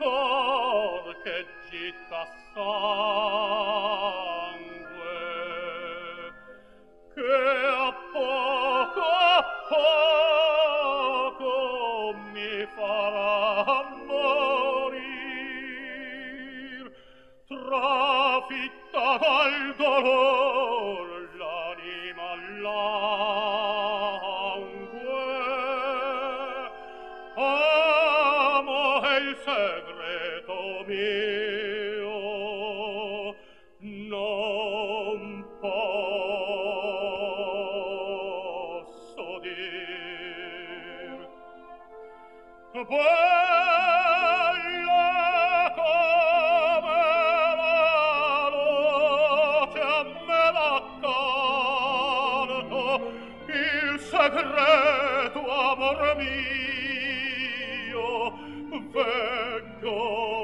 cor che gitta sangue, che a poco mi farà morir, trafitta dal dolor l'anima langue. Amo il segreto mio, non posso dir. Bella come la luce a me l'accanto, il segreto amor mio, veggo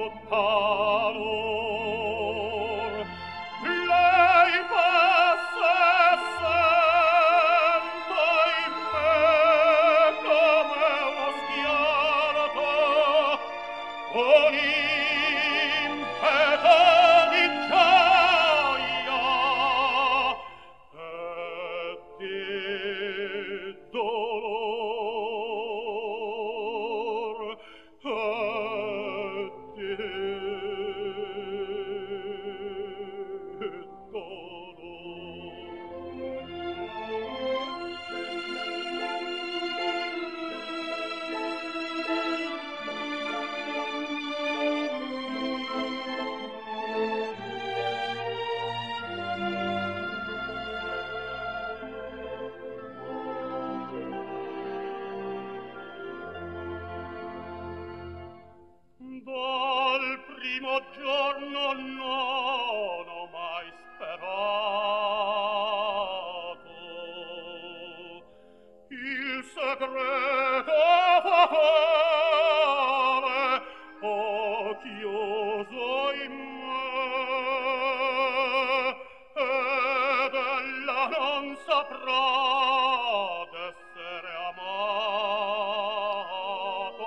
talor. Lei passa e sento in me come uno schianto, un impeto di gioia e di dolor, e di Dal primo giorno non ho mai sperato il segreto fatale ho chiuso in me, ed ella non saprà d'essere amato.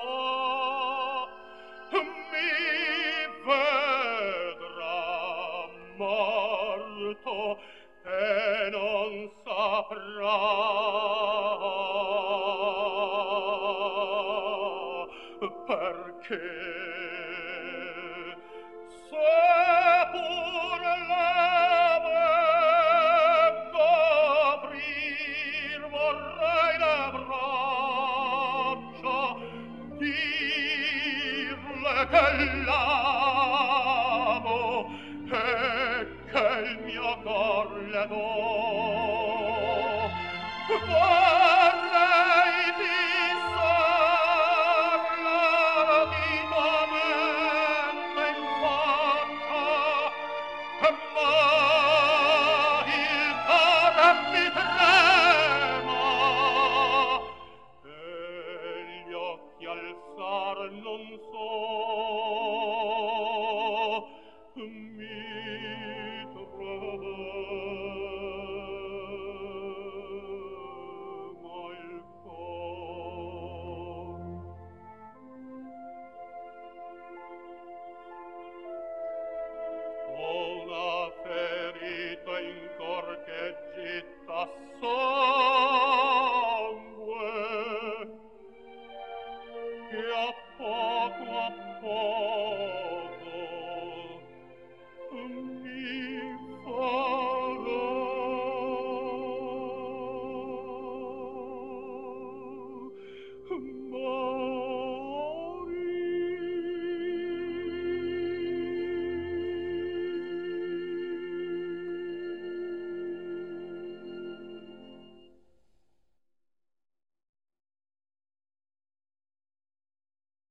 Mi vedrà morto e non saprà perché. Se pur l'avevo aprir vorrei le braccia, dirle che l'amo e che il mio cor le do. Vorrei dissarla vivamente in faccia, ma il cuore mi trema e gli occhi alzar non so, mi trema il cor. Ho una ferita in cor che gitta sangue, che a poco